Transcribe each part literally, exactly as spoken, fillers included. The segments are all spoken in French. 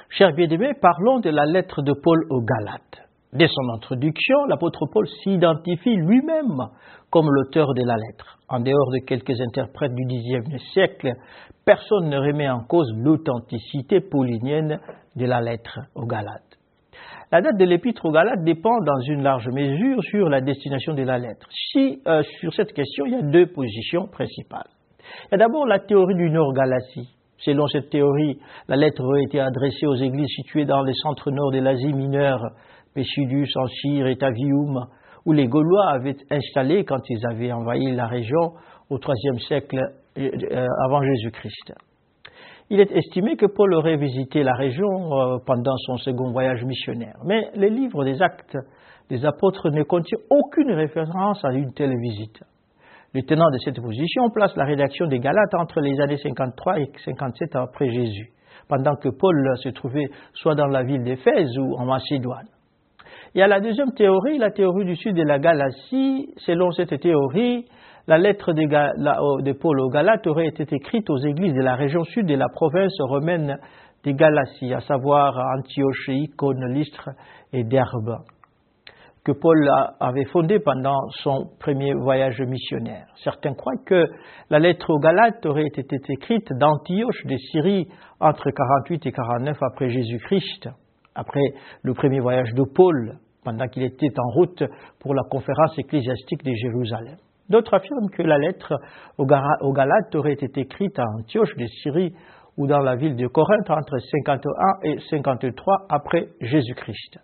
Chers bien-aimés, parlons de la lettre de Paul aux Galates. Dès son introduction, l'apôtre Paul s'identifie lui-même comme l'auteur de la lettre. En dehors de quelques interprètes du dixième siècle, personne ne remet en cause l'authenticité paulinienne de la lettre aux Galates. La date de l'épître aux Galates dépend dans une large mesure sur la destination de la lettre. Si, euh, sur cette question, il y a deux positions principales. Il y a d'abord la théorie du Nord-Galatie. Selon cette théorie, la lettre aurait été adressée aux églises situées dans le centre-nord de l'Asie mineure, Pessidus, Ancyre et Tavium, où les Gaulois avaient installé quand ils avaient envahi la région au troisième siècle avant Jésus-Christ. Il est estimé que Paul aurait visité la région pendant son second voyage missionnaire. Mais les livres des Actes des Apôtres ne contiennent aucune référence à une telle visite. Le tenant de cette position place la rédaction des Galates entre les années cinquante-trois et cinquante-sept après Jésus, pendant que Paul se trouvait soit dans la ville d'Éphèse ou en Macédoine. Il y a la deuxième théorie, la théorie du sud de la Galatie. Selon cette théorie, la lettre de, de Paul aux Galates aurait été écrite aux églises de la région sud de la province romaine de Galatie, à savoir Antioche, Icône, Lystre et Derbe, que Paul avait fondé pendant son premier voyage missionnaire. Certains croient que la lettre aux Galates aurait été écrite d'Antioche de Syrie entre quarante-huit et quarante-neuf après Jésus-Christ, après le premier voyage de Paul, pendant qu'il était en route pour la conférence ecclésiastique de Jérusalem. D'autres affirment que la lettre aux Galates aurait été écrite à Antioche de Syrie ou dans la ville de Corinthe entre cinquante et un et cinquante-trois après Jésus-Christ.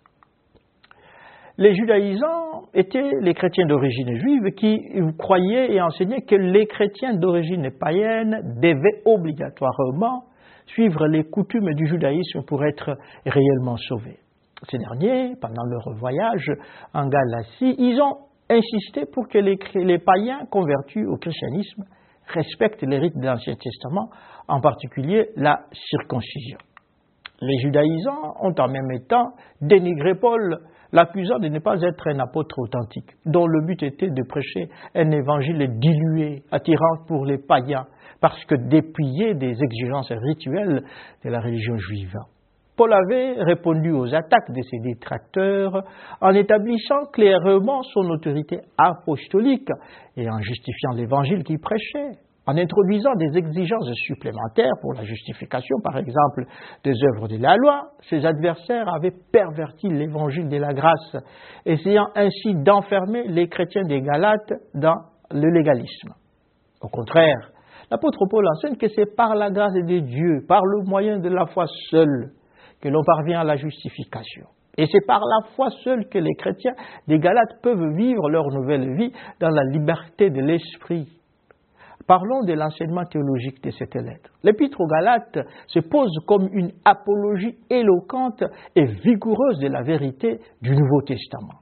Les judaïsants étaient les chrétiens d'origine juive qui croyaient et enseignaient que les chrétiens d'origine païenne devaient obligatoirement suivre les coutumes du judaïsme pour être réellement sauvés. Ces derniers, pendant leur voyage en Galatie, ils ont insisté pour que les, les païens convertis au christianisme respectent les rites de l'Ancien Testament, en particulier la circoncision. Les judaïsants ont en même temps dénigré Paul, l'accusant de ne pas être un apôtre authentique, dont le but était de prêcher un évangile dilué, attirant pour les païens, parce que dépouillé des exigences rituelles de la religion juive. Paul avait répondu aux attaques de ses détracteurs en établissant clairement son autorité apostolique et en justifiant l'évangile qu'il prêchait, en introduisant des exigences supplémentaires pour la justification, par exemple, des œuvres de la loi. Ses adversaires avaient perverti l'évangile de la grâce, essayant ainsi d'enfermer les chrétiens des Galates dans le légalisme. Au contraire, l'apôtre Paul enseigne que c'est par la grâce de Dieu, par le moyen de la foi seule, que l'on parvient à la justification. Et c'est par la foi seule que les chrétiens des Galates peuvent vivre leur nouvelle vie dans la liberté de l'esprit. Parlons de l'enseignement théologique de cette lettre. L'épître aux Galates se pose comme une apologie éloquente et vigoureuse de la vérité du Nouveau Testament.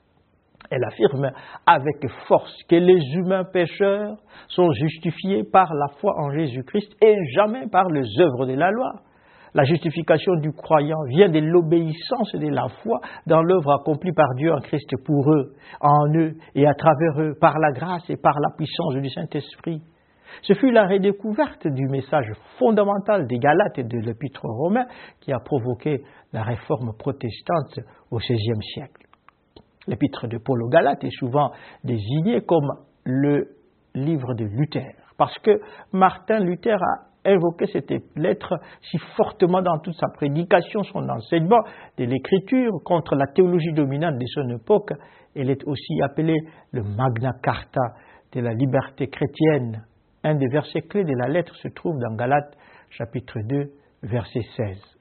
Elle affirme avec force que les humains pécheurs sont justifiés par la foi en Jésus-Christ et jamais par les œuvres de la loi. La justification du croyant vient de l'obéissance de la foi dans l'œuvre accomplie par Dieu en Christ pour eux, en eux et à travers eux, par la grâce et par la puissance du Saint-Esprit. Ce fut la redécouverte du message fondamental des Galates et de l'Épître aux Romains qui a provoqué la réforme protestante au seizième siècle. L'Épître de Paul aux Galates est souvent désigné comme le livre de Luther, parce que Martin Luther a invoqué cette lettre si fortement dans toute sa prédication, son enseignement de l'Écriture contre la théologie dominante de son époque. Elle est aussi appelée le Magna Carta de la liberté chrétienne. Un des versets clés de la lettre se trouve dans Galates chapitre deux, verset seize.